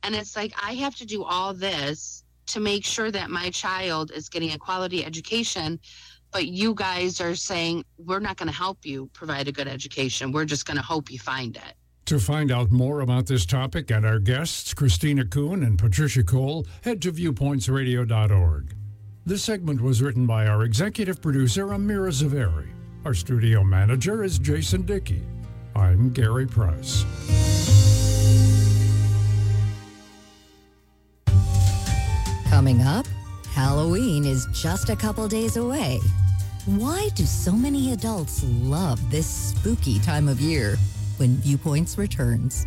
And it's like, I have to do all this to make sure that my child is getting a quality education. But you guys are saying, we're not going to help you provide a good education. We're just going to hope you find it. To find out more about this topic and our guests, Christina Kuhn and Patricia Cole, head to viewpointsradio.org. This segment was written by our executive producer, Amira Zaveri. Our studio manager is Jason Dickey. I'm Gary Price. Coming up, Halloween is just a couple days away. Why do so many adults love this spooky time of year? When Viewpoints returns.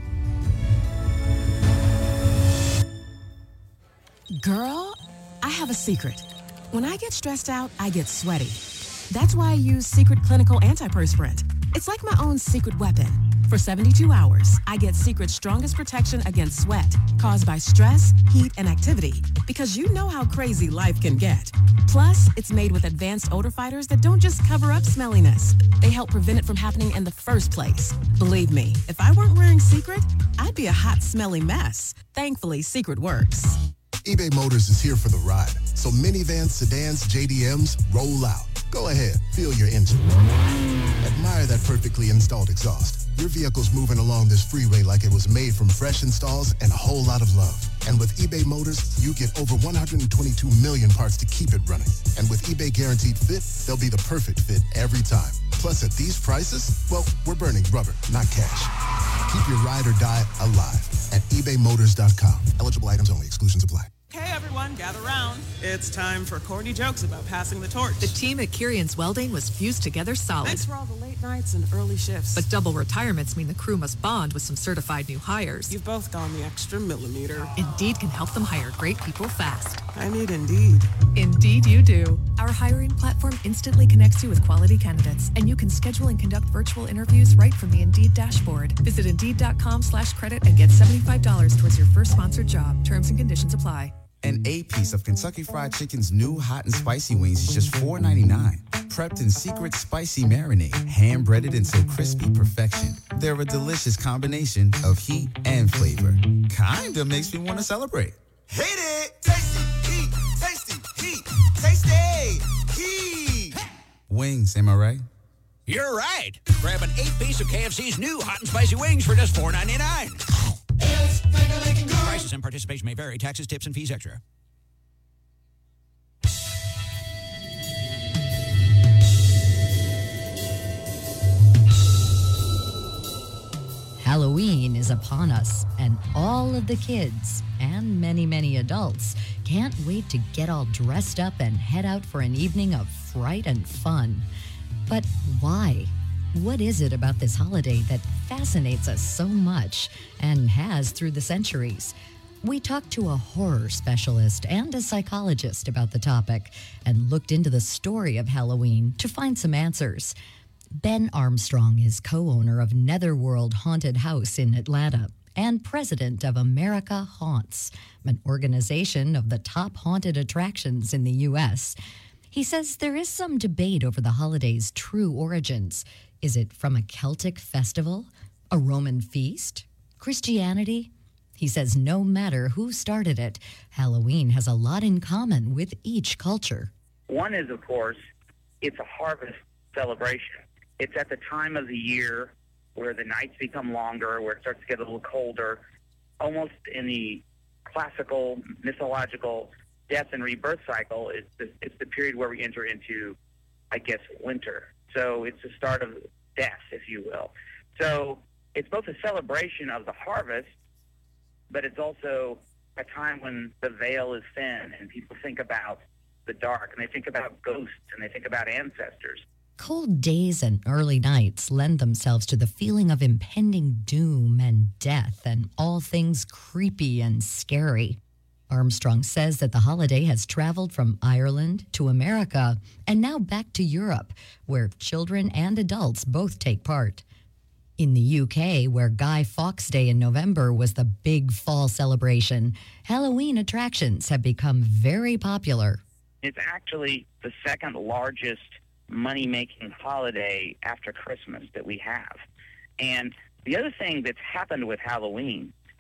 Girl, I have a secret. When I get stressed out, I get sweaty. That's why I use Secret Clinical Antiperspirant. It's like my own secret weapon. For 72 hours, I get Secret's strongest protection against sweat caused by stress, heat, and activity, because you know how crazy life can get. Plus, it's made with advanced odor fighters that don't just cover up smelliness. They help prevent it from happening in the first place. Believe me, if I weren't wearing Secret, I'd be a hot, smelly mess. Thankfully, Secret works. eBay Motors is here for the ride. So minivans, sedans, JDMs, roll out. Go ahead, feel your engine. Admire that perfectly installed exhaust. Your vehicle's moving along this freeway like it was made from fresh installs and a whole lot of love. And with eBay Motors, you get over 122 million parts to keep it running. And with eBay Guaranteed Fit, they'll be the perfect fit every time. Plus, at these prices, well, we're burning rubber, not cash. Keep your ride or die alive at ebaymotors.com. Eligible items only. Exclusions apply. Hey everyone, gather round. It's time for corny jokes about passing the torch. The team at Kirian's Welding was fused together solid. Thanks for all the late nights and early shifts. But double retirements mean the crew must bond with some certified new hires. You've both gone the extra millimeter. Indeed can help them hire great people fast. I need Indeed. Indeed you do. Our hiring platform instantly connects you with quality candidates, and you can schedule and conduct virtual interviews right from the Indeed dashboard. Visit Indeed.com/credit and get $75 towards your first sponsored job. Terms and conditions apply. An A-piece of Kentucky Fried Chicken's new hot and spicy wings is just $4.99. Prepped in secret spicy marinade, hand-breaded until crispy perfection. They're a delicious combination of heat and flavor. Kinda makes me want to celebrate. Hit it! Tasty, heat, tasty, heat, tasty, heat! Wings, am I right? You're right. Grab an 8-piece of KFC's new hot and spicy wings for just $4.99. Prices and participation may vary. Taxes, tips, and fees extra. Halloween is upon us, and all of the kids, and many, many adults, can't wait to get all dressed up and head out for an evening of fright and fun. But why? What is it about this holiday that fascinates us so much and has through the centuries? We talked to a horror specialist and a psychologist about the topic and looked into the story of Halloween to find some answers. Ben Armstrong is co-owner of Netherworld Haunted House in Atlanta and president of America Haunts, an organization of the top haunted attractions in the U.S. He says there is some debate over the holiday's true origins. Is it from a Celtic festival? A Roman feast? Christianity? He says no matter who started it, Halloween has a lot in common with each culture. One is, of course, it's a harvest celebration. It's at the time of the year where the nights become longer, where it starts to get a little colder. Almost in the classical, mythological death and rebirth cycle, it's the period where we enter into, I guess, winter. So it's the start of death, if you will. So it's both a celebration of the harvest, but it's also a time when the veil is thin and people think about the dark, and they think about ghosts, and they think about ancestors. Cold days and early nights lend themselves to the feeling of impending doom and death and all things creepy and scary. Armstrong says that the holiday has traveled from Ireland to America and now back to Europe, where children and adults both take part. In the UK, where Guy Fawkes Day in November was the big fall celebration, Halloween attractions have become very popular. It's actually the second largest money-making holiday after Christmas that we have. And the other thing that's happened with Halloween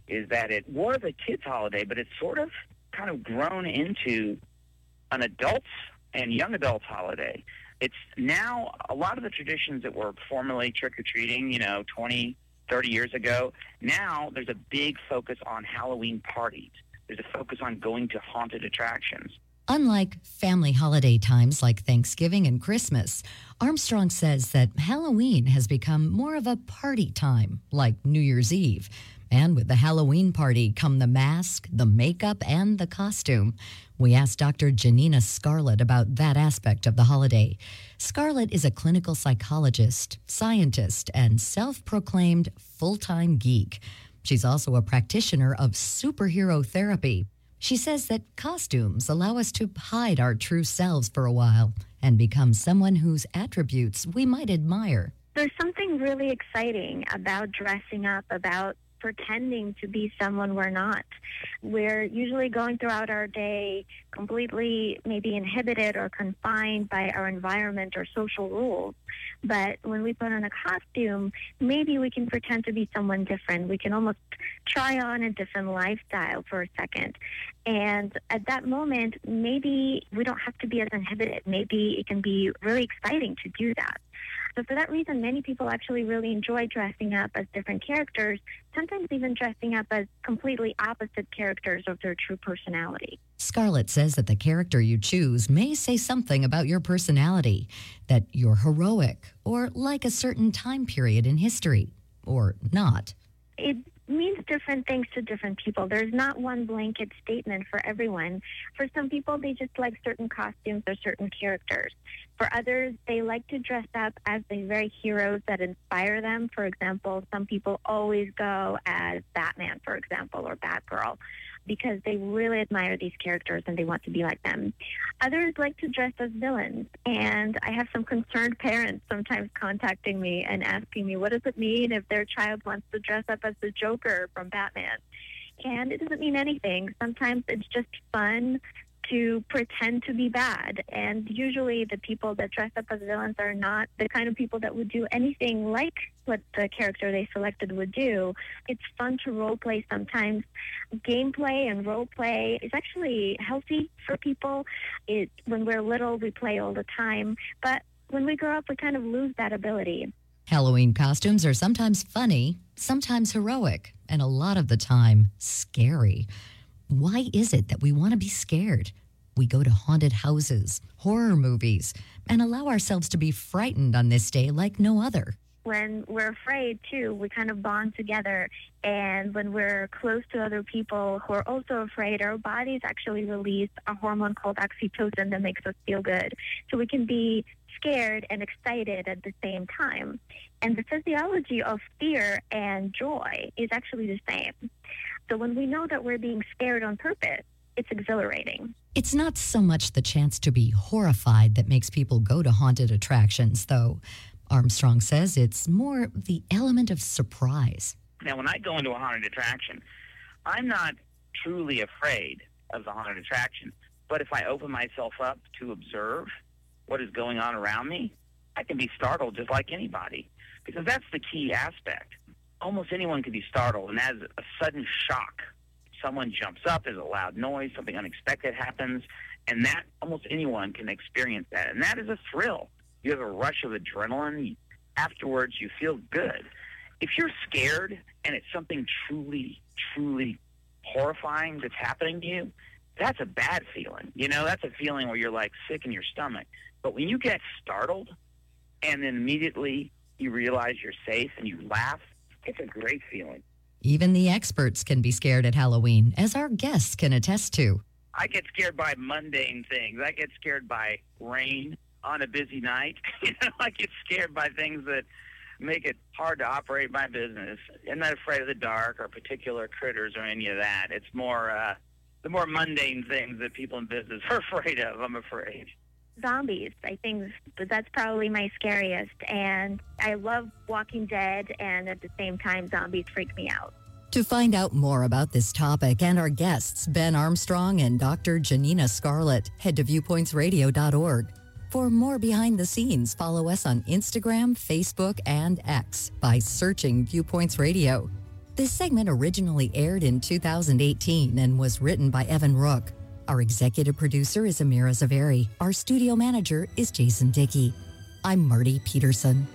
is that it was a kids' holiday, but it's sort of kind of grown into an adults and young adults holiday. It's now a lot of the traditions that were formerly trick-or-treating, 20, 30 years ago. Now there's a big focus on Halloween parties. There's a focus on going to haunted attractions. Unlike family holiday times like Thanksgiving and Christmas, Armstrong says that Halloween has become more of a party time, like New Year's Eve. And with the Halloween party come the mask, the makeup, and the costume. We asked Dr. Janina Scarlett about that aspect of the holiday. Scarlett is a clinical psychologist, scientist, and self-proclaimed full-time geek. She's also a practitioner of superhero therapy. She says that costumes allow us to hide our true selves for a while and become someone whose attributes we might admire. There's something really exciting about dressing up, about pretending to be someone we're not. We're usually going throughout our day completely maybe inhibited or confined by our environment or social rules. But when we put on a costume, maybe we can pretend to be someone different. We can almost try on a different lifestyle for a second. And at that moment, maybe we don't have to be as inhibited. Maybe it can be really exciting to do that. So for that reason, many people actually really enjoy dressing up as different characters, sometimes even dressing up as completely opposite characters of their true personality. Scarlett says that the character you choose may say something about your personality, that you're heroic or like a certain time period in history, or not. It means different things to different people. There's not one blanket statement for everyone. For some people, they just like certain costumes or certain characters. For others, they like to dress up as the very heroes that inspire them. For example, some people always go as Batman, for example, or Batgirl, because they really admire these characters and they want to be like them. Others like to dress as villains, and I have some concerned parents sometimes contacting me and asking me, what does it mean if their child wants to dress up as the Joker from Batman? And it doesn't mean anything. Sometimes it's just fun to pretend to be bad. And usually the people that dress up as villains are not the kind of people that would do anything like what the character they selected would do. It's fun to role play sometimes. Gameplay and role play is actually healthy for people. When we're little, we play all the time. But when we grow up, we kind of lose that ability. Halloween costumes are sometimes funny, sometimes heroic, and a lot of the time scary. Why is it that we want to be scared? We go to haunted houses, horror movies, and allow ourselves to be frightened on this day like no other. When we're afraid, too, we kind of bond together. And when we're close to other people who are also afraid, our bodies actually release a hormone called oxytocin that makes us feel good. So we can be scared and excited at the same time. And the physiology of fear and joy is actually the same. So when we know that we're being scared on purpose, it's exhilarating. It's not so much the chance to be horrified that makes people go to haunted attractions, though. Armstrong says it's more the element of surprise. Now, when I go into a haunted attraction, I'm not truly afraid of the haunted attraction. But if I open myself up to observe what is going on around me, I can be startled just like anybody, because that's the key aspect. Almost anyone can be startled, and as a sudden shock, someone jumps up, there's a loud noise, something unexpected happens, and that almost anyone can experience that. And that is a thrill. You have a rush of adrenaline. Afterwards, you feel good. If you're scared and it's something truly, truly horrifying that's happening to you, that's a bad feeling. That's a feeling where you're like sick in your stomach. But when you get startled and then immediately you realize you're safe and you laugh, it's a great feeling. Even the experts can be scared at Halloween, as our guests can attest to. I get scared by mundane things. I get scared by rain on a busy night. I get scared by things that make it hard to operate my business. I'm not afraid of the dark or particular critters or any of that. It's more the more mundane things that people in business are afraid of, I'm afraid. Zombies, I think that's probably my scariest. And I love Walking Dead, and at the same time, zombies freak me out. To find out more about this topic and our guests, Ben Armstrong and Dr. Janina Scarlett, head to viewpointsradio.org. For more behind the scenes, follow us on Instagram, Facebook, and X by searching Viewpoints Radio. This segment originally aired in 2018 and was written by Evan Rook. Our executive producer is Amira Zaveri. Our studio manager is Jason Dickey. I'm Marty Peterson.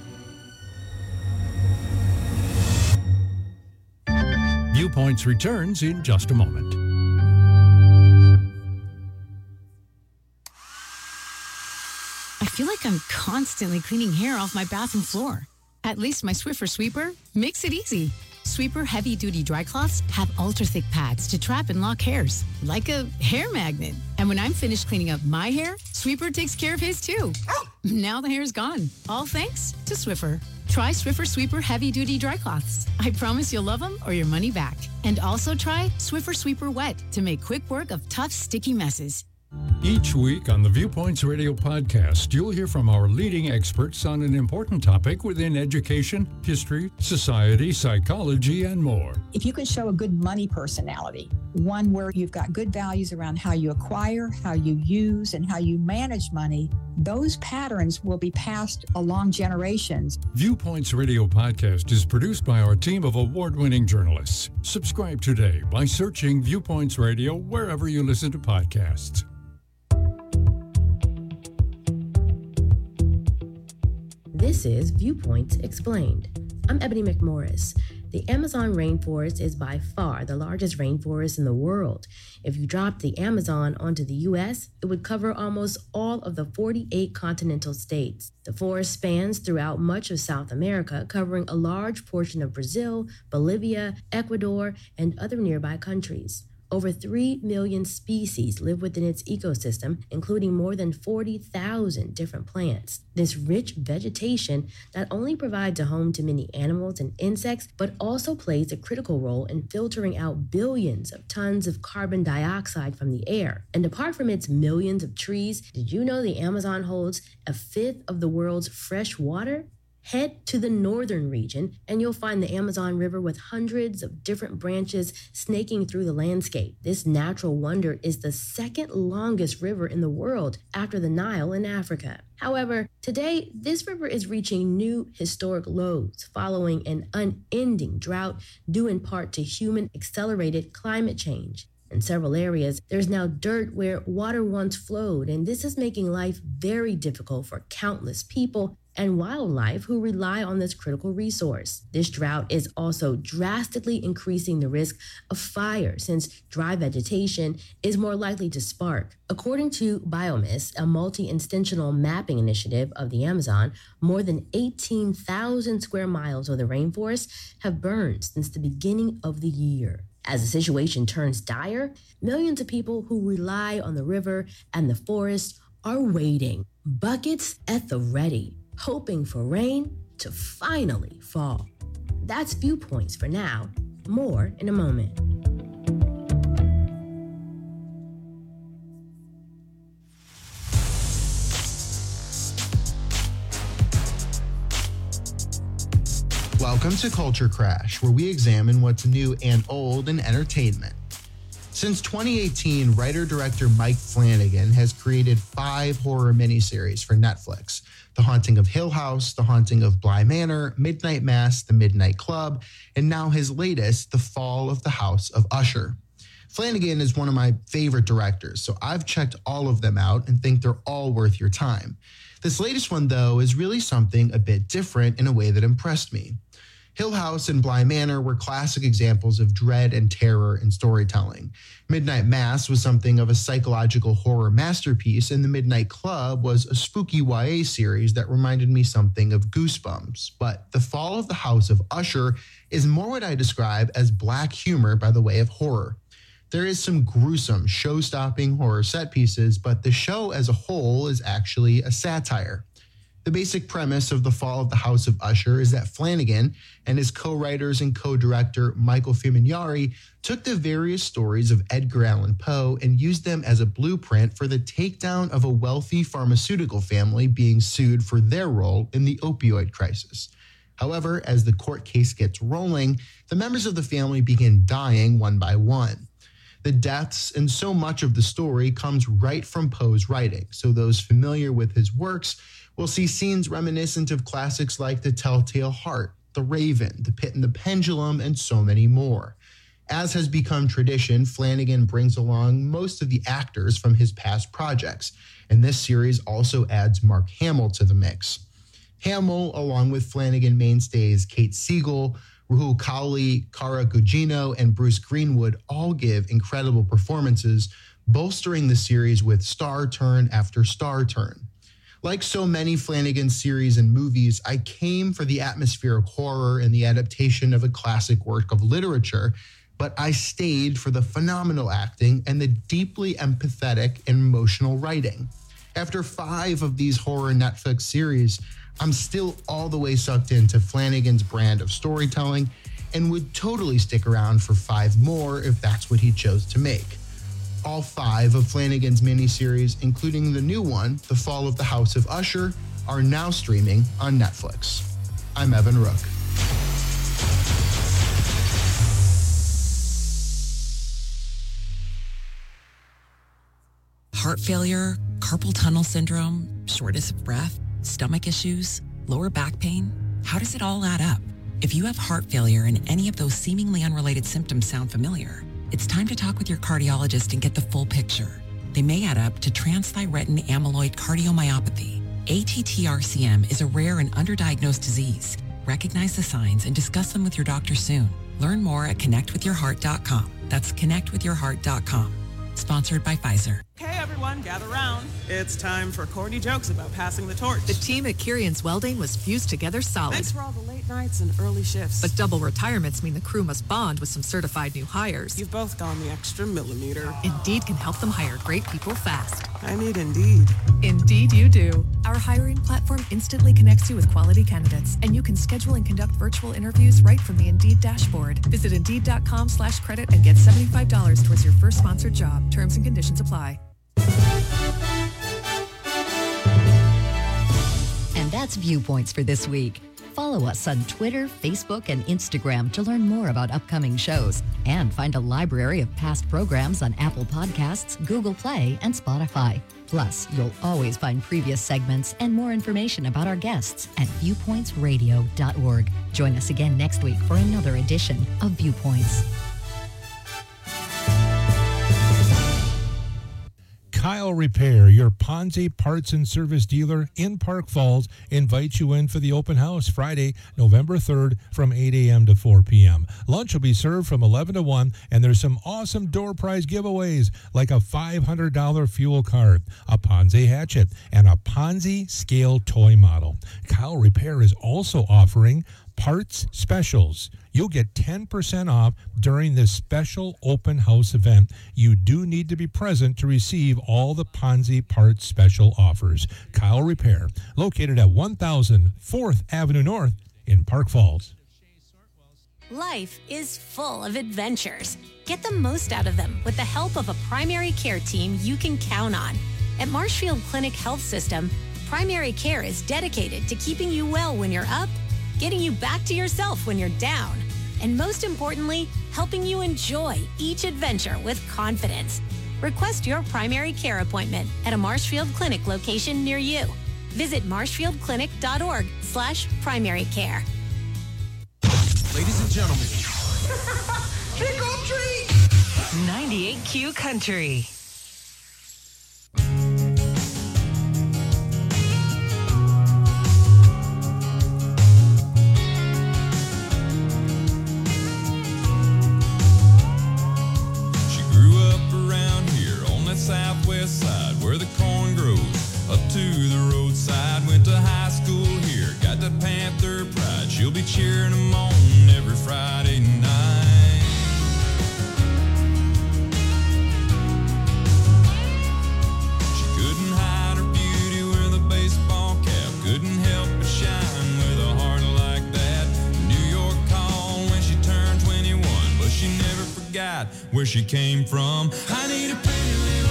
Viewpoints returns in just a moment. I feel like I'm constantly cleaning hair off my bathroom floor. At least my Swiffer Sweeper makes it easy. Sweeper heavy-duty dry cloths have ultra-thick pads to trap and lock hairs, like a hair magnet. And when I'm finished cleaning up my hair, Sweeper takes care of his too. Now the hair's gone, all thanks to Swiffer. Try Swiffer Sweeper heavy-duty dry cloths. I promise you'll love them or your money back. And also try Swiffer Sweeper Wet to make quick work of tough, sticky messes. Each week on the Viewpoints Radio podcast, you'll hear from our leading experts on an important topic within education, history, society, psychology, and more. If you can show a good money personality, one where you've got good values around how you acquire, how you use, and how you manage money, those patterns will be passed along generations. Viewpoints Radio podcast is produced by our team of award-winning journalists. Subscribe today by searching Viewpoints Radio wherever you listen to podcasts. This is Viewpoints Explained. I'm Ebony McMorris. The Amazon rainforest is by far the largest rainforest in the world. If you dropped the Amazon onto the U.S., it would cover almost all of the 48 continental states. The forest spans throughout much of South America, covering a large portion of Brazil, Bolivia, Ecuador, and other nearby countries. Over 3 million species live within its ecosystem, including more than 40,000 different plants. This rich vegetation not only provides a home to many animals and insects, but also plays a critical role in filtering out billions of tons of carbon dioxide from the air. And apart from its millions of trees, did you know the Amazon holds a fifth of the world's fresh water? Head to the northern region and you'll find the Amazon River with hundreds of different branches snaking through the landscape. This natural wonder is the second longest river in the world after the Nile in Africa. However, today, this river is reaching new historic lows following an unending drought due in part to human accelerated climate change. In several areas, there's now dirt where water once flowed, and this is making life very difficult for countless people and wildlife who rely on this critical resource. This drought is also drastically increasing the risk of fire since dry vegetation is more likely to spark. According to Biomis, a multi-instantial mapping initiative of the Amazon, more than 18,000 square miles of the rainforest have burned since the beginning of the year. As the situation turns dire, millions of people who rely on the river and the forest are waiting, buckets at the ready, hoping for rain to finally fall. That's Viewpoints for now. More in a moment. Welcome to Culture Crash, where we examine what's new and old in entertainment. Since 2018, writer-director Mike Flanagan has created 5 horror miniseries for Netflix: The Haunting of Hill House, The Haunting of Bly Manor, Midnight Mass, The Midnight Club, and now his latest, The Fall of the House of Usher. Flanagan is one of my favorite directors, so I've checked all of them out and think they're all worth your time. This latest one, though, is really something a bit different in a way that impressed me. Hill House and Bly Manor were classic examples of dread and terror in storytelling. Midnight Mass was something of a psychological horror masterpiece, and The Midnight Club was a spooky YA series that reminded me something of Goosebumps. But The Fall of the House of Usher is more what I describe as black humor by the way of horror. There is some gruesome, show-stopping horror set pieces, but the show as a whole is actually a satire. The basic premise of The Fall of the House of Usher is that Flanagan and his co-writers and co-director Michael Fuminiari took the various stories of Edgar Allan Poe and used them as a blueprint for the takedown of a wealthy pharmaceutical family being sued for their role in the opioid crisis. However, as the court case gets rolling, the members of the family begin dying one by one. The deaths and so much of the story comes right from Poe's writing, so those familiar with his works will see scenes reminiscent of classics like The Telltale Heart, The Raven, The Pit and the Pendulum, and so many more. As has become tradition, Flanagan brings along most of the actors from his past projects, and this series also adds Mark Hamill to the mix. Hamill, along with Flanagan mainstays Kate Siegel, Rahul Kohli, Cara Gugino, and Bruce Greenwood all give incredible performances, bolstering the series with star turn after star turn. Like so many Flanagan series and movies, I came for the atmospheric horror and the adaptation of a classic work of literature, but I stayed for the phenomenal acting and the deeply empathetic and emotional writing. After 5 of these horror Netflix series, I'm still all the way sucked into Flanagan's brand of storytelling and would totally stick around for 5 more if that's what he chose to make. All 5 of Flanagan's miniseries, including the new one, The Fall of the House of Usher, are now streaming on Netflix. I'm Evan Rook. Heart failure, carpal tunnel syndrome, shortness of breath, stomach issues, lower back pain. How does it all add up? If you have heart failure and any of those seemingly unrelated symptoms sound familiar, it's time to talk with your cardiologist and get the full picture. They may add up to transthyretin amyloid cardiomyopathy. ATTR-CM is a rare and underdiagnosed disease. Recognize the signs and discuss them with your doctor soon. Learn more at connectwithyourheart.com. That's connectwithyourheart.com. Sponsored by Pfizer. Okay, everyone, gather round. It's time for corny jokes about passing the torch. The team at Kirian's Welding was fused together solid. Thanks for all the late nights and early shifts. But double retirements mean the crew must bond with some certified new hires. You've both gone the extra millimeter. Indeed can help them hire great people fast. I need Indeed. Indeed you do. Our hiring platform instantly connects you with quality candidates, and you can schedule and conduct virtual interviews right from the Indeed dashboard. Visit Indeed.com/credit and get $75 towards your first sponsored job. Terms and conditions apply. And that's Viewpoints for this week. Follow us on Twitter, Facebook, and Instagram to learn more about upcoming shows and find a library of past programs on Apple Podcasts, Google Play, and Spotify. Plus, you'll always find previous segments and more information about our guests at viewpointsradio.org. Join us again next week for another edition of Viewpoints. Kyle Repair, your Ponzi parts and service dealer in Park Falls, invites you in for the open house Friday, November 3rd from 8 a.m. to 4 p.m. Lunch will be served from 11 to 1, and there's some awesome door prize giveaways like a $500 fuel card, a Ponzi hatchet, and a Ponzi scale toy model. Kyle Repair is also offering parts specials. You'll get 10% off during this special open house event. You do need to be present to receive all the Ponzi parts special offers. Kyle Repair, located at 1000 4th Avenue North in Park Falls. Life is full of adventures. Get the most out of them with the help of a primary care team you can count on. At Marshfield Clinic Health System, primary care is dedicated to keeping you well when you're up, getting you back to yourself when you're down, and most importantly, helping you enjoy each adventure with confidence. Request your primary care appointment at a Marshfield Clinic location near you. Visit marshfieldclinic.org/primary care. Ladies and gentlemen, trick or treat! 98Q Country. Southwest side where the corn grows, up to the roadside, went to high school here, got the Panther pride, she'll be cheering them on every Friday night. She couldn't hide her beauty with a baseball cap, couldn't help but shine with a heart like that. New York called when she turned 21, but she never forgot where she came from. I need a pretty little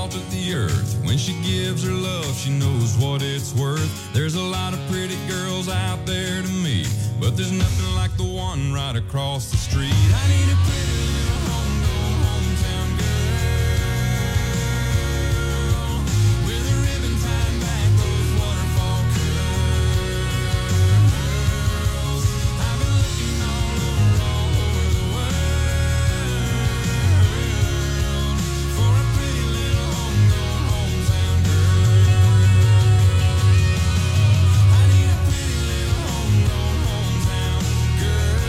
salt of the earth. When she gives her love, she knows what it's worth. There's a lot of pretty girls out there to me, but there's nothing like the one right across the street. I need a pretty little hometown girl with a ribbon tied back, those waterfall curls. I've been looking all over the world for a pretty little hometown girl. I need a pretty little hometown girl.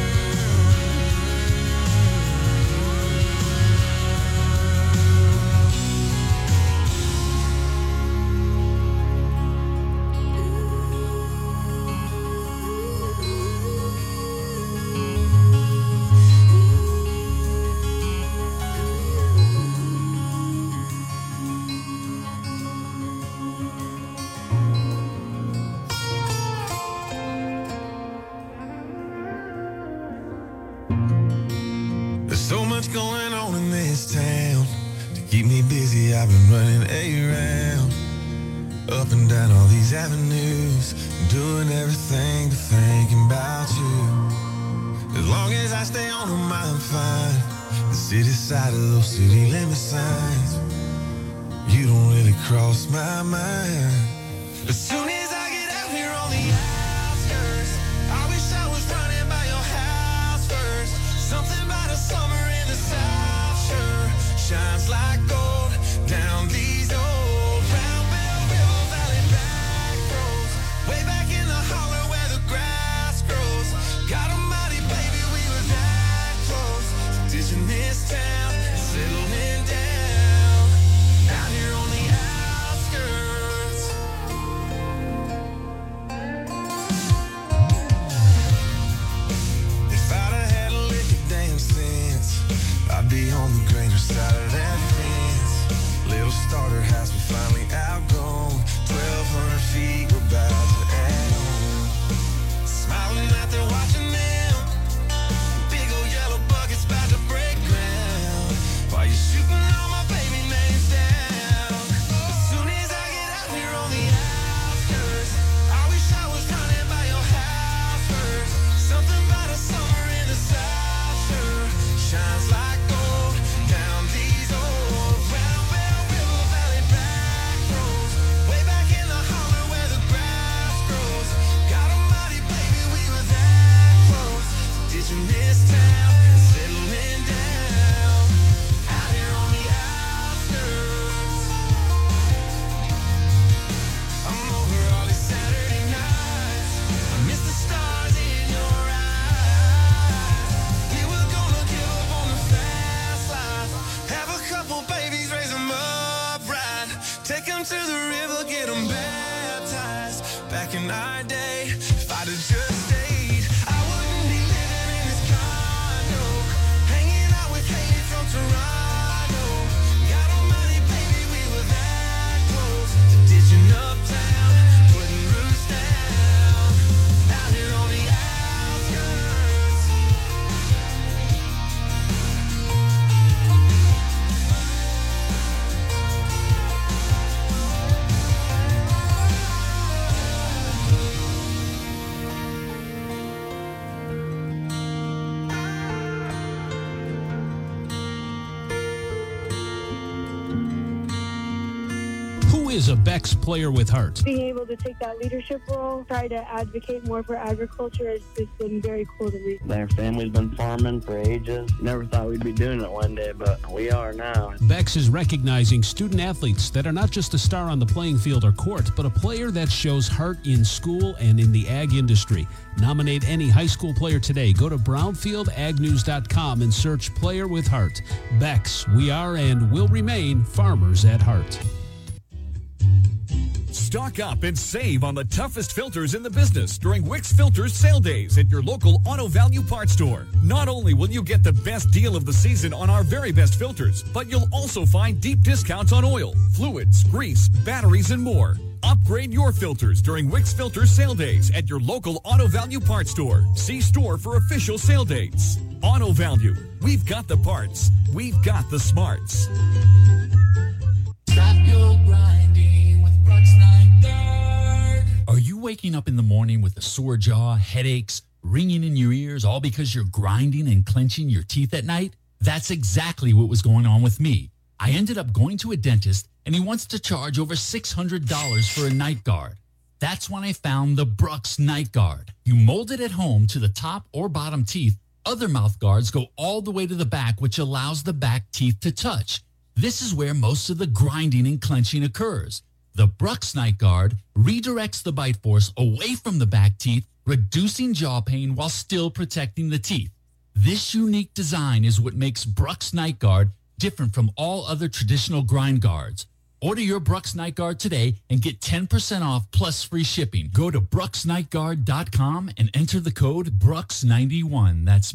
There's so much going on in this town. To keep me busy, I've been running around, up and down all these avenues, doing everything but thinking about you. As long as I stay on them, I'm fine. The city side of those city limit signs, you don't really cross my mind. As soon as I get out here on the outskirts, I wish I was running by your house first. Something about a summer in the South Shore shines like gold down these old Round Bell River Valley back roads, way back in the holler where the grass grows. God almighty, baby, we were that close to ditching this town and settling down out here on the outskirts. If I'd have had a lick of damn sense, I'd be on the greener side of that fence. Little starter house we finally outgrown, 1,200 feet we're about to add on. Smiling out there watching them, big old yellow buckets about to break ground, while you're shooting all my baby names down. As soon as I get out here on the outskirts, I wish I was running by your house first. Something about a summer in the South Shore shines like gold down these old Round Bell River Valley back roads, way back in the holler where the grass grows. God almighty, baby, we were that close to ditching this town and settling down out here on the outskirts. I'm over all these Saturday nights, I miss the stars in your eyes. We were gonna give up on the fast life, have a couple babies, raise them up right, take them to the river, get them baptized. Back in our day, if I'd have just stayed, I wouldn't be living in this condo, hanging out with Haley from Toronto. God almighty, baby, we were that close to ditching uptown, putting roots down out here on the outskirts. Who is a Beck's player with heart? Being able to take that leadership role, try to advocate more for agriculture has just been very cool to read. Their family's been farming for ages. Never thought we'd be doing it one day, but we are now. Beck's is recognizing student athletes that are not just a star on the playing field or court, but a player that shows heart in school and in the ag industry. Nominate any high school player today. Go to brownfieldagnews.com and search Player with Heart. Beck's, we are and will remain farmers at heart. Stock up and save on the toughest filters in the business during Wix Filters sale days at your local Auto Value Parts store. Not only will you get the best deal of the season on our very best filters, but you'll also find deep discounts on oil, fluids, grease, batteries, and more. Upgrade your filters during Wix Filters sale days at your local Auto Value Parts store. See store for official sale dates. Auto Value. We've got the parts. We've got the smarts. your grinding with Brooks Night Guard. Are you waking up in the morning with a sore jaw, headaches, ringing in your ears, all because you're grinding and clenching your teeth at night? That's exactly what was going on with me. I ended up going to a dentist, and he wants to charge over $600 for a night guard. That's when I found the Brooks Night Guard. You mold it at home to the top or bottom teeth. Other mouth guards go all the way to the back, which allows the back teeth to touch. This is where most of the grinding and clenching occurs. The Brooks Night Guard redirects the bite force away from the back teeth, reducing jaw pain while still protecting the teeth. This unique design is what makes Brooks Night Guard different from all other traditional grind guards. Order your Brooks Night Guard today and get 10% off plus free shipping. Go to brooksnightguard.com and enter the code BROOKS91. That's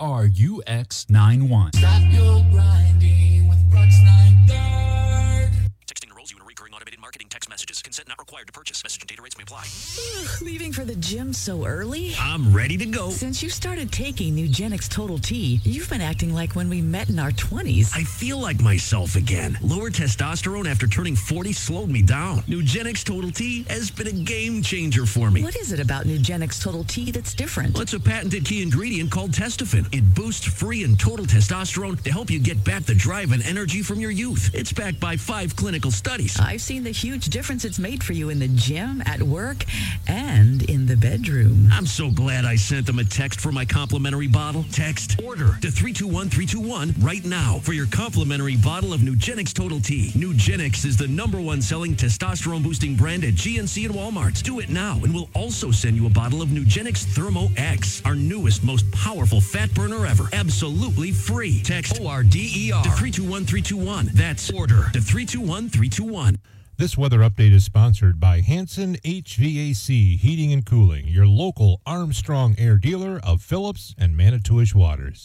BRUX91. Stop your grinding with Brooks Night Guard. Texting enrolls you in recurring automated marketing text messages. Consent not required to purchase. Message and data rates may apply. Leaving for the gym so early? I'm ready to go. Since you started taking Nugenix Total T, you've been acting like when we met in our 20s. I feel like myself again. Lower testosterone after turning 40 slowed me down. Nugenix Total T has been a game changer for me. What is it about Nugenix Total T that's different? Well, it's a patented key ingredient called Testofen. It boosts free and total testosterone to help you get back the drive and energy from your youth. It's backed by 5 clinical studies. I've seen the huge difference it's made for you in the gym, at work, and in the bedroom. I'm so glad I sent them a text for my complimentary bottle. Text ORDER to 321321 right now for your complimentary bottle of Nugenix Total T. Nugenix is the #1 selling testosterone boosting brand at GNC and Walmart. Do it now and we'll also send you a bottle of Nugenix Thermo X, our newest, most powerful fat burner ever. Absolutely free. Text ORDER to 321321. That's ORDER to 321321. This weather update is sponsored by Hanson HVAC Heating and Cooling, your local Armstrong Air dealer of Phillips and Manitowish Waters.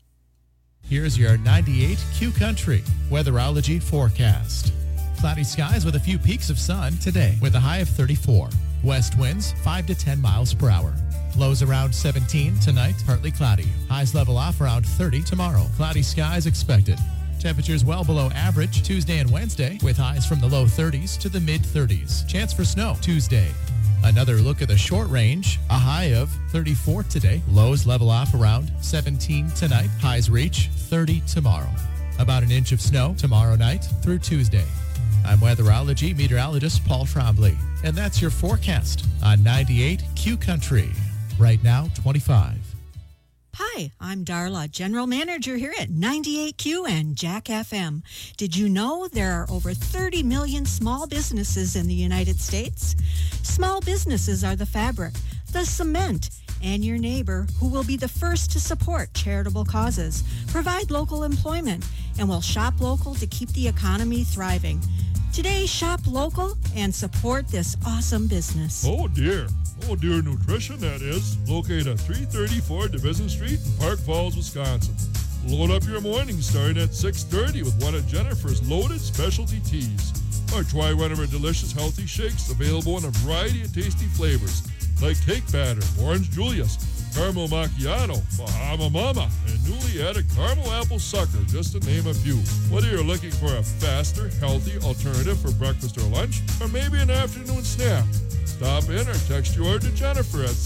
Here's your 98 Q Country weatherology forecast. Cloudy skies with a few peaks of sun today with a high of 34. West winds 5 to 10 miles per hour. Lows around 17 tonight, partly cloudy. Highs level off around 30 tomorrow. Cloudy skies expected. Temperatures well below average Tuesday and Wednesday with highs from the low 30s to the mid 30s. Chance for snow Tuesday. Another look at the short range. A high of 34 today. Lows level off around 17 tonight. Highs reach 30 tomorrow. About an inch of snow tomorrow night through Tuesday. I'm weatherology meteorologist Paul Trombley. And that's your forecast on 98 Q Country. Right now, 25. Hi, I'm Darla, General Manager here at 98Q and Jack FM. Did you know there are over 30 million small businesses in the United States? Small businesses are the fabric, the cement, and your neighbor who will be the first to support charitable causes, provide local employment, and will shop local to keep the economy thriving. Today, shop local and support this awesome business. Oh dear Nutrition, that is. Located at 334 Division Street in Park Falls, Wisconsin. Load up your morning starting at 6:30 with one of Jennifer's loaded specialty teas. Or try one of her delicious healthy shakes available in a variety of tasty flavors like Cake Batter, Orange Julius, Caramel Macchiato, Bahama Mama, and newly added Caramel Apple Sucker, just to name a few. Whether you're looking for a faster, healthy alternative for breakfast or lunch, or maybe an afternoon snack, stop in or text your order to Jennifer at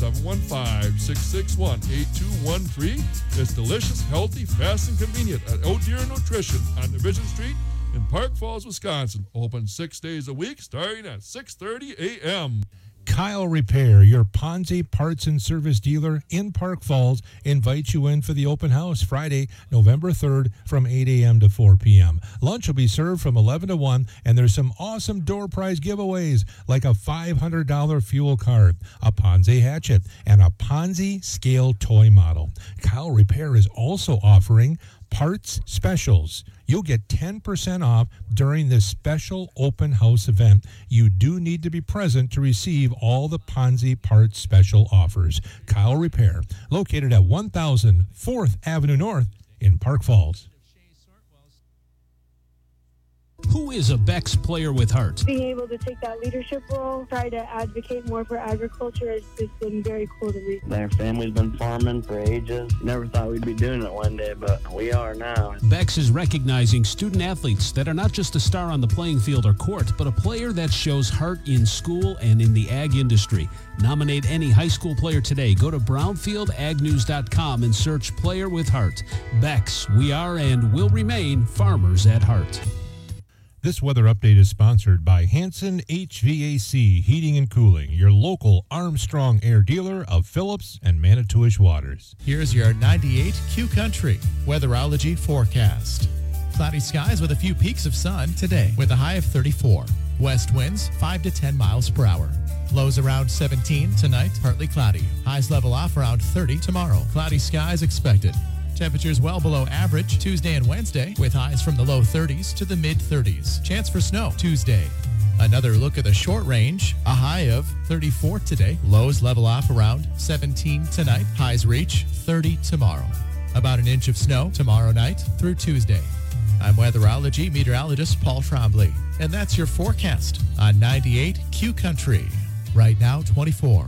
715-661-8213. It's delicious, healthy, fast, and convenient at Oh Dear Nutrition on Division Street in Park Falls, Wisconsin. Open 6 days a week starting at 6:30 a.m. Kyle Repair, your Ponzi parts and service dealer in Park Falls, invites you in for the open house Friday, November 3rd from 8 a.m. to 4 p.m. Lunch will be served from 11 to 1, and there's some awesome door prize giveaways like a $500 fuel card, a Ponzi hatchet, and a Ponzi scale toy model. Kyle Repair is also offering parts specials. You'll get 10% off during this special open house event. You do need to be present to receive all the Ponzi parts special offers. Kyle Repair, located at 1000 4th Avenue North in Park Falls. Who is a Beck's player with heart? Being able to take that leadership role, try to advocate more for agriculture has just been very cool to read. Their family's been farming for ages. Never thought we'd be doing it one day, but we are now. Beck's is recognizing student athletes that are not just a star on the playing field or court, but a player that shows heart in school and in the ag industry. Nominate any high school player today. Go to brownfieldagnews.com and search Player with Heart. Beck's, we are and will remain farmers at heart. This weather update is sponsored by Hanson HVAC Heating and Cooling, your local Armstrong Air dealer of Phillips and Manitowish Waters. Here's your 98 Q Country weatherology forecast. Cloudy skies with a few peaks of sun today with a high of 34. West winds 5 to 10 miles per hour. Lows around 17 tonight, partly cloudy. Highs level off around 30 tomorrow. Cloudy skies expected. Temperatures well below average Tuesday and Wednesday with highs from the low 30s to the mid 30s. Chance for snow Tuesday. Another look at the short range. A high of 34 today. Lows level off around 17 tonight. Highs reach 30 tomorrow. About an inch of snow tomorrow night through Tuesday. I'm weatherology meteorologist Paul Trombley. And that's your forecast on 98 Q Country. Right now 24.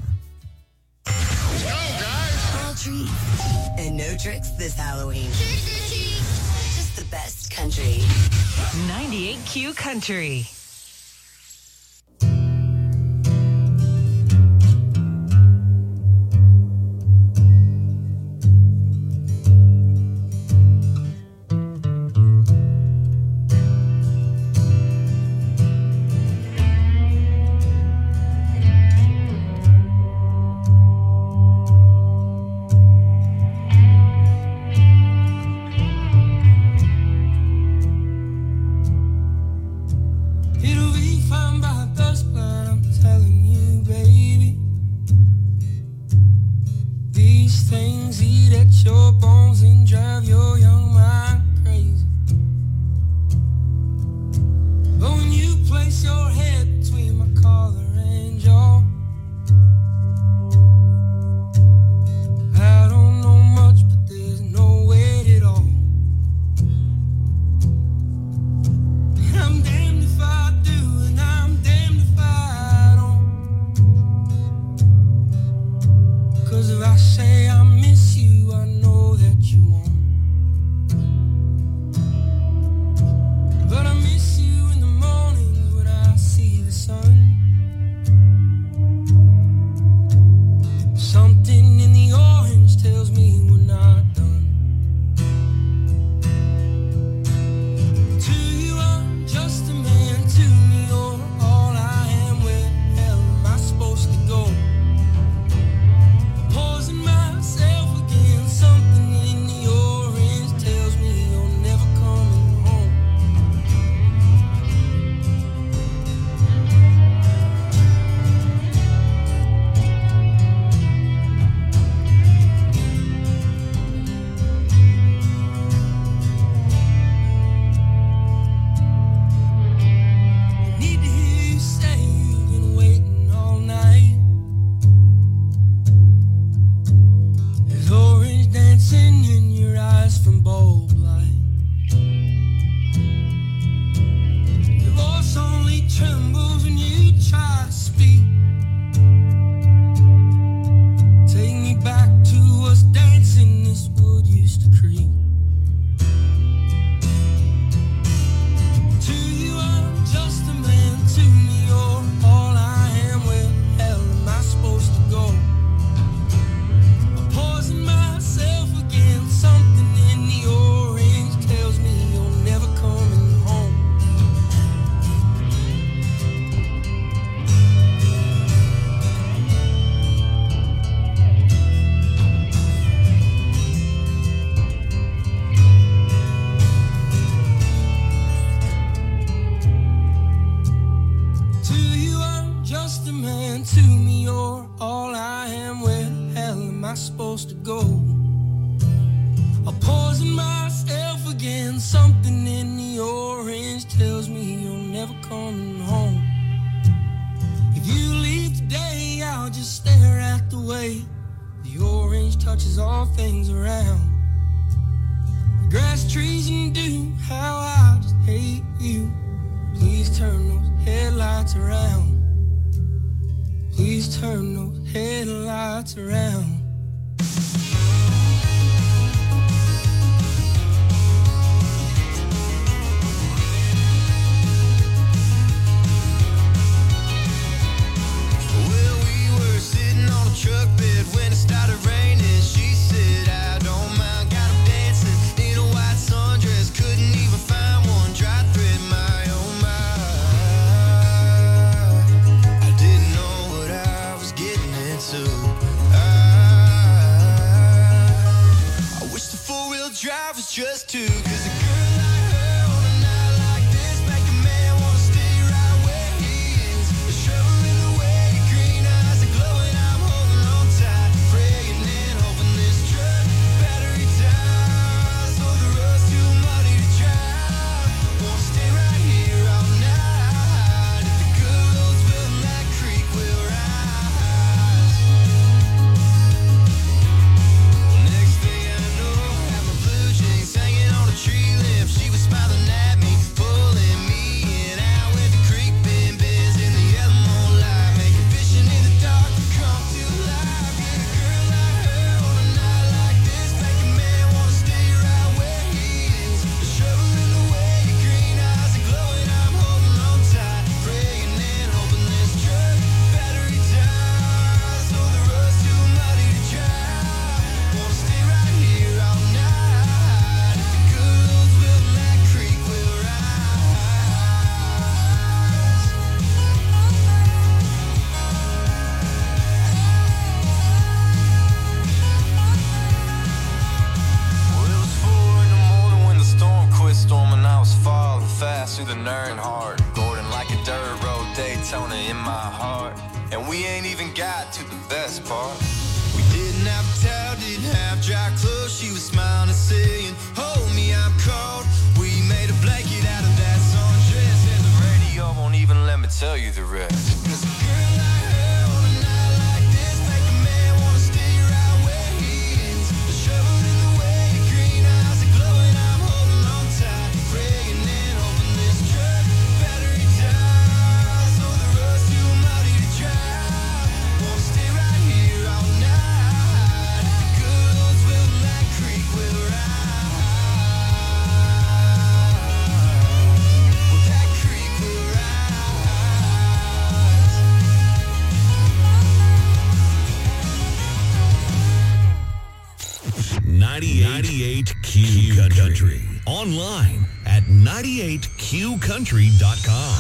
All treats and no tricks this Halloween. Just the best country. 98 Q Country. supposed to go. I'm poisoning myself again. Something in the orange tells me you're never coming home. If you leave today, I'll just stare at the way the orange touches all things around. The grass, trees, and dew, how I just hate you. Please turn those headlights around. Please turn those headlights around. Well, we were sitting on a truck bed when it started raining. She said, I don't mind, got 'em dancing in a white sundress. Couldn't even find one dry thread, my oh my. I didn't know what I was getting into. I wish the four-wheel drive was just two, 'cause a girl like her on a night like this make a man wanna stay right where he is. The shovel in the way, green eyes are glowing, I'm holding on tight, praying and hoping this truck battery dies. So the road's too muddy to drive, wanna stay right here all night. If the good roads will that creek will rise. Next thing I know, I had my blue jeans hanging on a tree limb. She was smiling at me, pulling me in. Out with the creek bends in the yellow moonlight, making vision in the dark come to life. Yeah, a girl like her on a night like this make a man wanna stay right where he is. The shovel in the way, green eyes are glowing, I'm holding on tight, praying and hoping this truck battery dies. So the road's too muddy to drive, wanna stay right here all night. If the good roads will that creek will rise. Well, it was 4 in the morning when the storm quit storming. I was falling fast through the Nernhart, Gordon like a dirt road Daytona in my heart. And we ain't even got to the best part. We didn't have a towel, didn't have dry clothes. She was smiling and saying, hold me, I'm cold. We made a blanket out of that sundress, and the radio won't even let me tell you the rest. 'Cause a girl like her on a night like this make a man wanna stay right where he is. The shovel in the way, green eyes are glowing, I'm holding on tight, praying and hoping this truck battery dies. So the road's too muddy to drive, wanna stay right here all night. If the good roads will that creek will rise. Well, that creek will rise. 98 Q Country. Online at 98QCountry.com.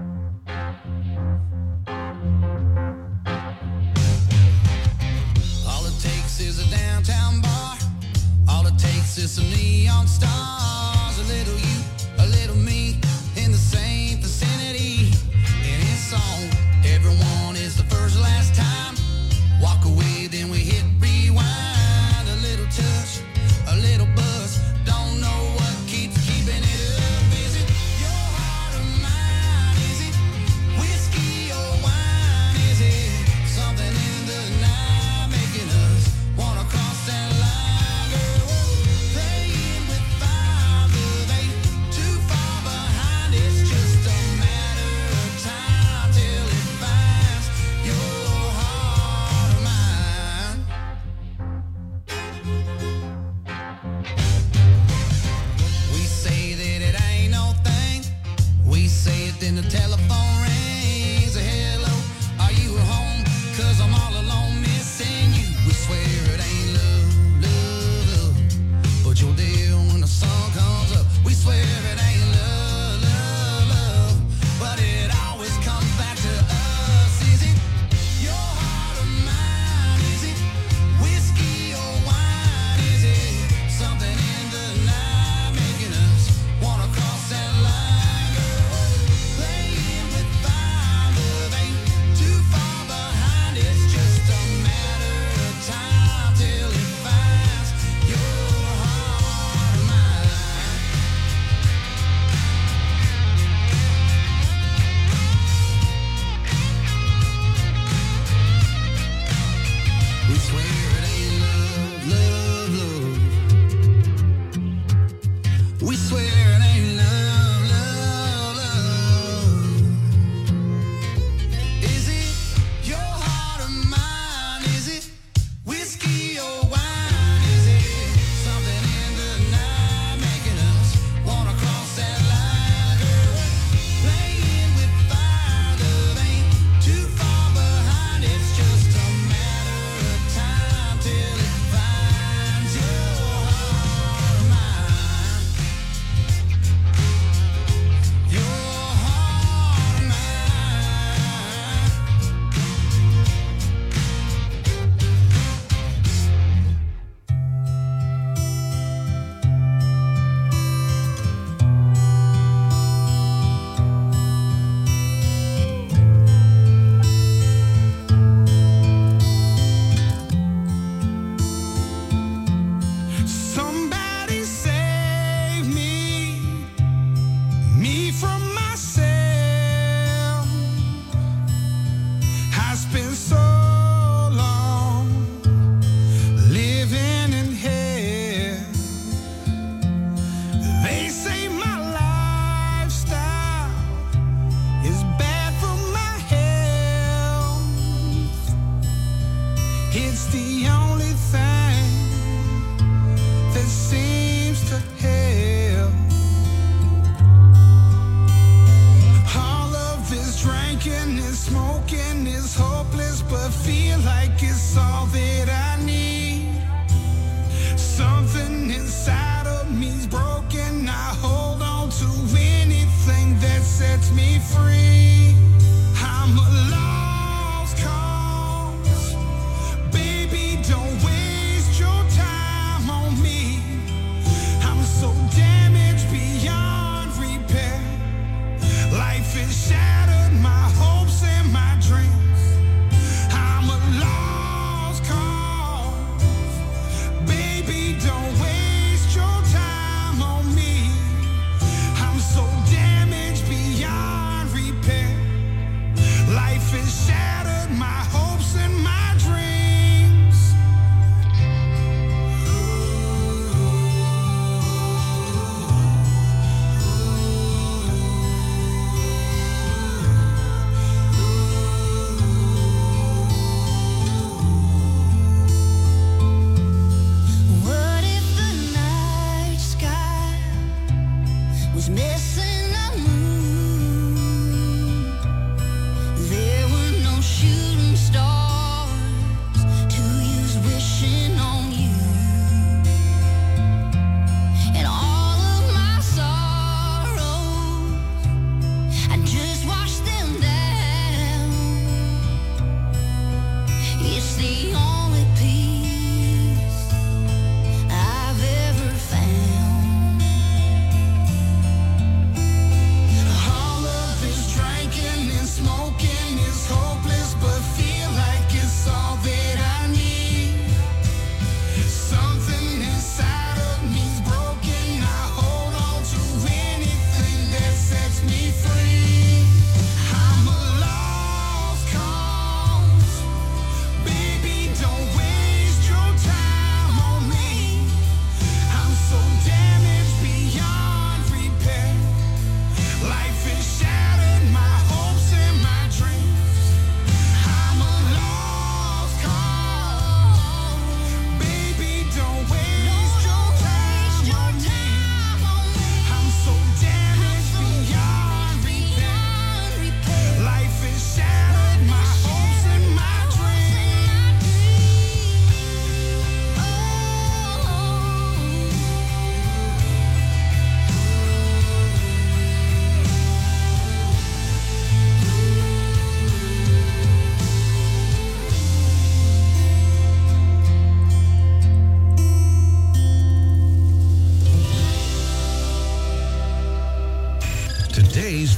All it takes is a downtown bar. All it takes is some neon stars. A little you, a little me, in the same vicinity. And it's on. Everyone is the first last time. Walk away, then we hit rewind. A little touch, a little buzz. Don't know what keeps keeping it up. Is it your heart or mine? Is it whiskey or wine? Is it something in the night making us wanna cross that line? Girl, we're playing with fire, but they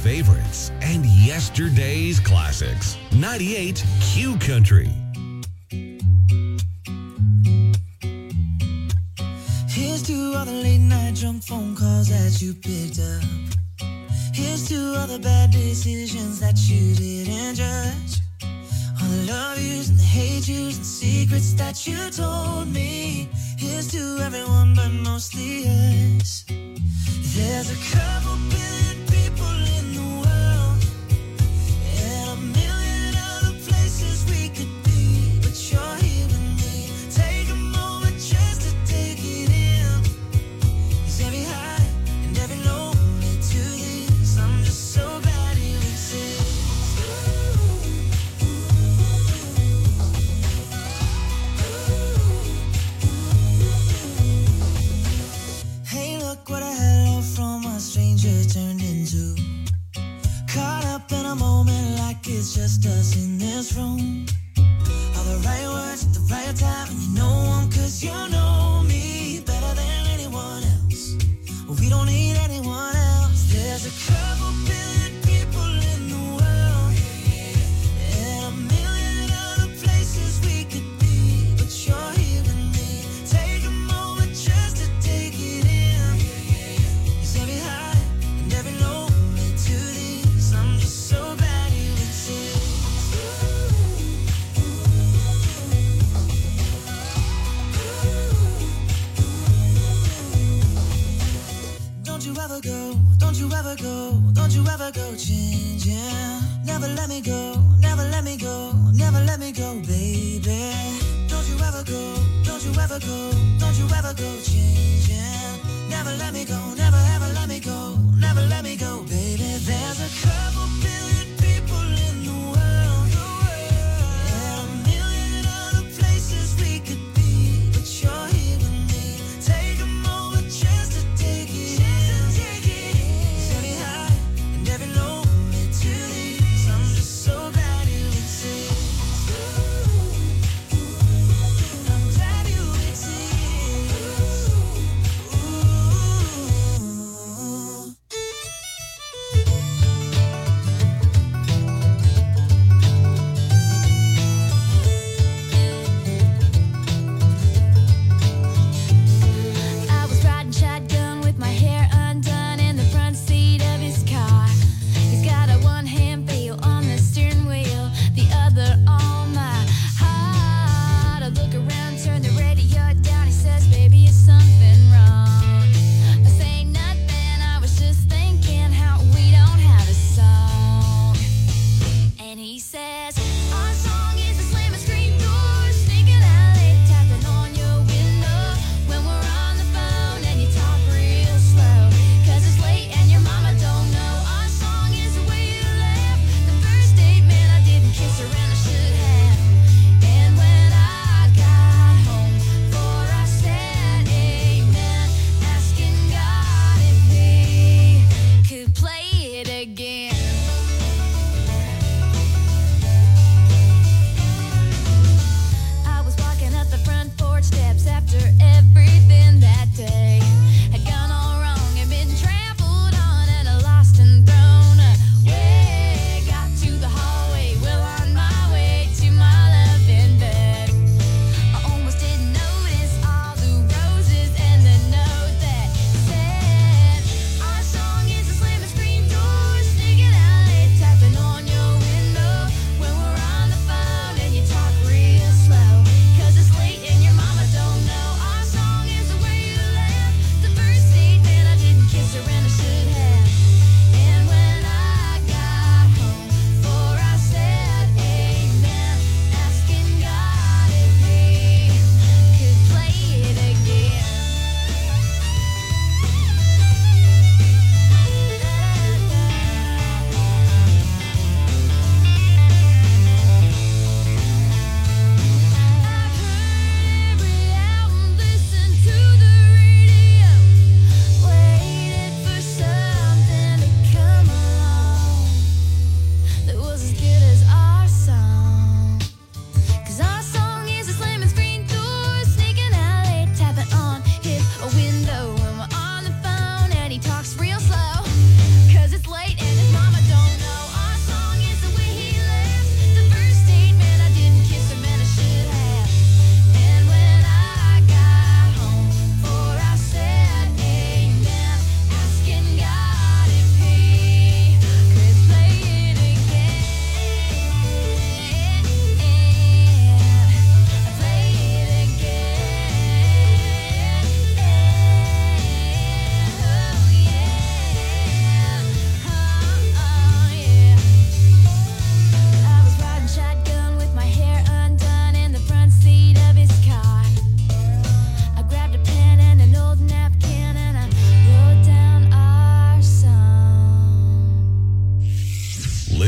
favorites and yesterday's classics. 98 Q Country. Here's to all the late night drunk phone calls that you picked up. Here's to all the bad decisions that you didn't judge. All the love yous and the hate yous and secrets that you told me. Here's to everyone but mostly us. There's a couple billion people in the world and a million other places we could be, but you're here with me. Take a moment just to take it in. 'Cause every high and every low led to this. I'm just so glad you exist. Hey, look what I had from a stranger turned into. Caught up in a moment like it's just us in this room. All the right words at the right time, and you know them 'cause you know me better than anyone else. Well, we don't need anyone else. There's a couple billion people in the world and a million other places we could be, but you're here with me. Take a moment just to take it in. 'Cause every high and every low led to this. I'm just so glad you exist. Don't you ever go, don't you ever go, don't you ever go changing. Never let me go, never let me go, never let me go, baby. Don't you ever go, don't you ever go, don't you ever go changing. Never let me go, never ever let me go, never let me go, baby. There's a couple billion people in the world and a million other places we could be, but you're here with me. Take a moment just to take it in. 'Cause every high and every low led to this. I'm just so glad you exist. I'm glad you exist.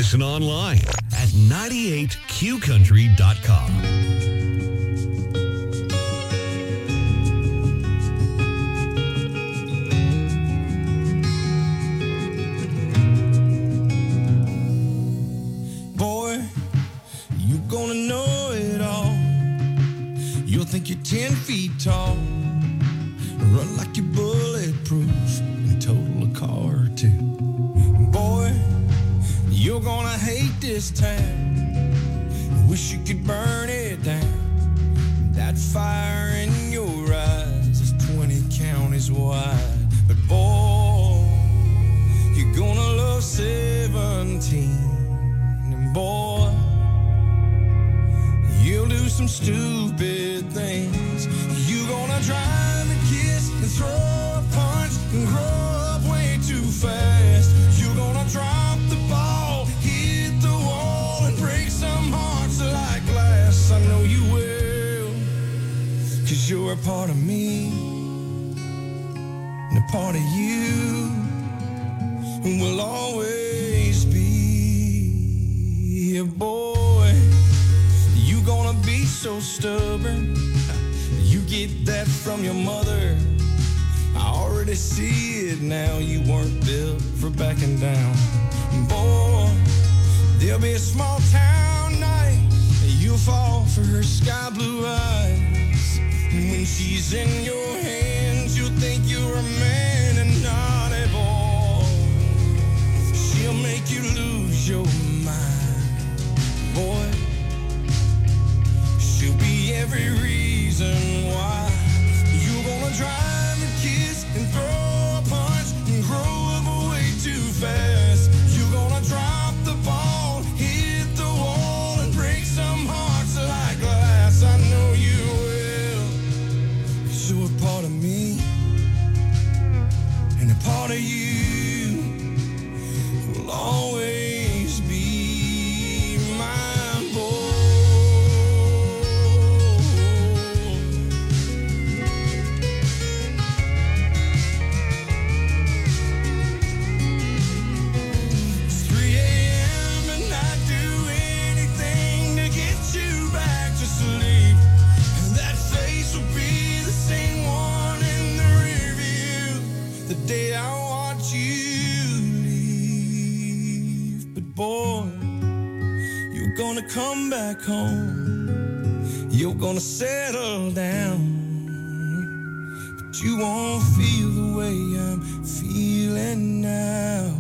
Listen online at 98qcountry.com. Gonna know it all. You'll think you're 10 feet tall, run like you're bulletproof, and total a car or two. Boy, you're gonna hate this town. Wish you could burn it down. That fire in your eyes is 20 counties wide. But boy, you're gonna love 17. And boy, you'll do some stupid things. You gonna drive and kiss and throw a punch and grow up way too fast. You gonna drop the ball, hit the wall, and break some hearts like glass. I know you will, 'cause you're a part of me, and a part of you will always be a boy. Gonna be so stubborn. You get that from your mother. I already see it now. You weren't built for backing down. Boy, there'll be a small town night. You'll fall for her sky blue eyes. When she's in your hands, you'll think you're a man and not a boy. She'll make you lose your mind, boy. She'll be every reason why. You're gonna drive and kiss and throw a punch and grow up way too fast. You're gonna drop the ball, hit the wall, and break some hearts like glass. I know you will, 'cause you're a part of me, and a part of you will always be my boy. Gonna come back home, you're gonna settle down, but you won't feel the way I'm feeling now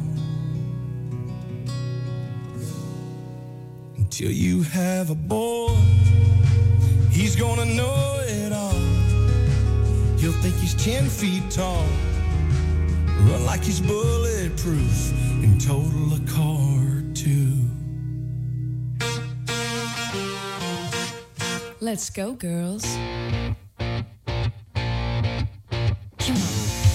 until you have a boy. He's gonna know it all. He'll think he's 10 feet tall, run like he's bulletproof, and total a car too. Let's go, girls. Come on.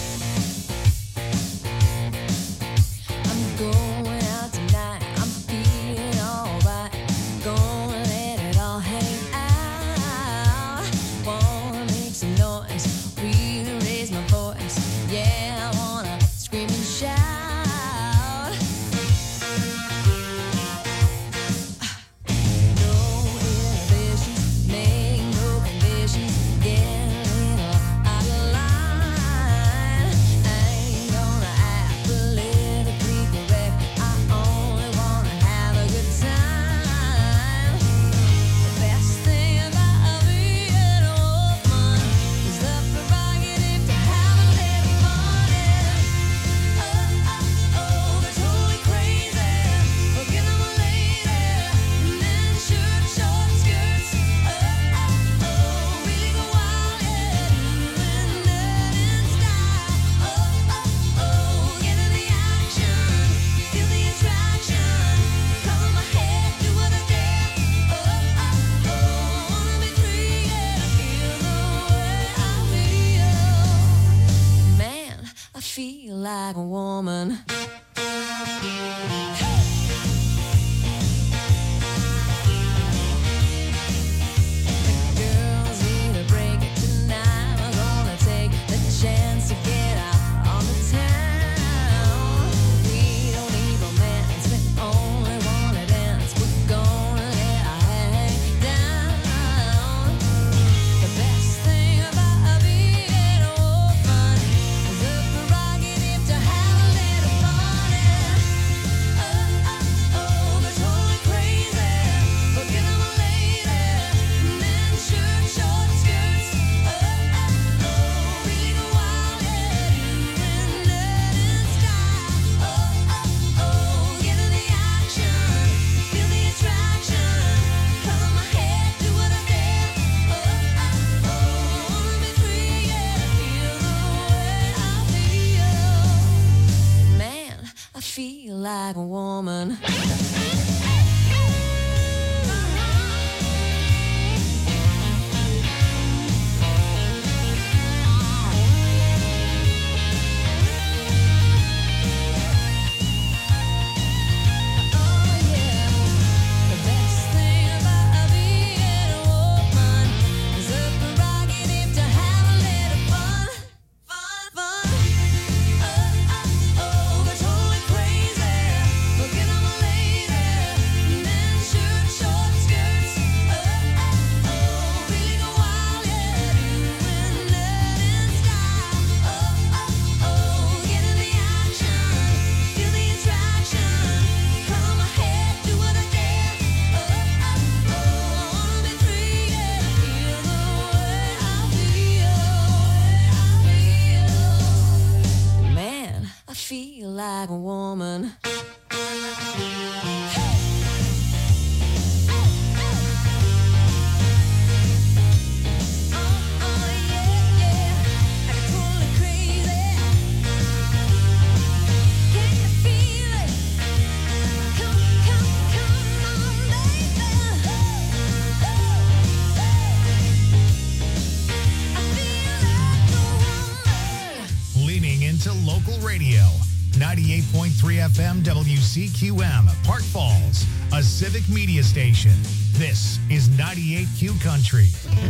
I'm going out tonight. I'm feeling alright. Gonna let it all hang out. Wanna make some noise, really raise my voice. Yeah, I wanna scream and shout. Like a woman. Girls need a break tonight. We're gonna take the chance to get out on the town. We don't need romance, we only want like a woman. Like a woman. Leaning into local radio. 98.3 FM WCQM, Park Falls, a civic media station. This is 98Q Country.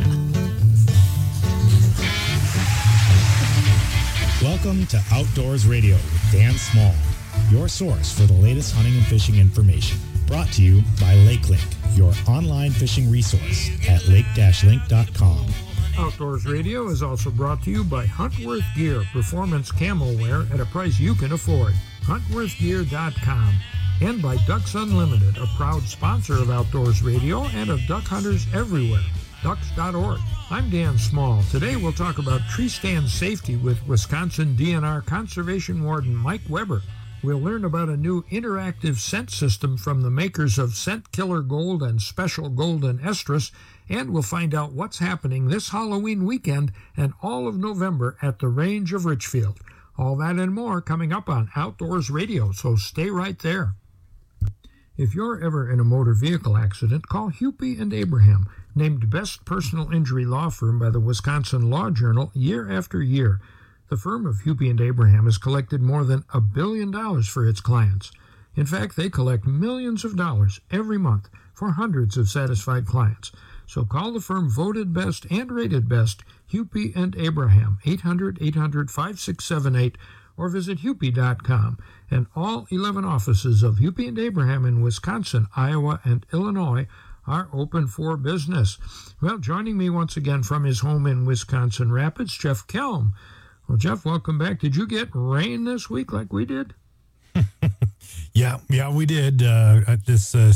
Welcome to Outdoors Radio with Dan Small, your source for the latest hunting and fishing information. Brought to you by LakeLink, your online fishing resource at lake-link.com. Outdoors Radio is also brought to you by Huntworth Gear, performance camo wear at a price you can afford. HuntworthGear.com. And by Ducks Unlimited, a proud sponsor of Outdoors Radio and of duck hunters everywhere. Ducks.org. I'm Dan Small. Today we'll talk about tree stand safety with Wisconsin DNR Conservation Warden Mike Weber. We'll learn about a new interactive scent system from the makers of Scent Killer Gold and Special Golden Estrus, and we'll find out what's happening this Halloween weekend and all of November at the Range of Richfield. All that and more coming up on Outdoors Radio, so stay right there. If you're ever in a motor vehicle accident, call Hupy and Abraham, named Best Personal Injury Law Firm by the Wisconsin Law Journal year after year. The firm of Hupy and Abraham has collected more than $1 billion for its clients. In fact, they collect millions of dollars every month for hundreds of satisfied clients. So call the firm voted best and rated best, Hupy and Abraham, 800-800-5678, or visit Hupy.com. And all 11 offices of Hupy and Abraham in Wisconsin, Iowa, and Illinois are open for business. Well, joining me once again from his home in Wisconsin Rapids, Jeff Kelm. Well, Jeff, welcome back. Did you get rain this week like we did? Yeah, we did. This